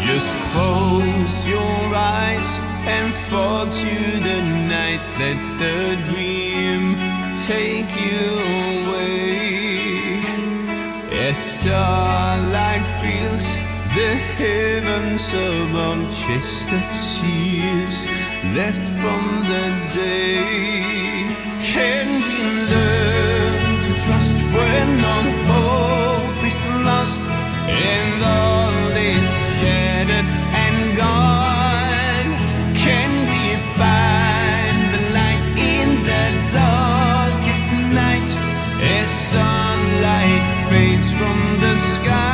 Just close your eyes and fall to the night. Let the dream take you away. As starlight fills the heavens above, chase the tears left from the day. Can we learn to trust when all hope is lost and all is shattered and gone? Can we find the light in the darkest night as sunlight fades from the sky?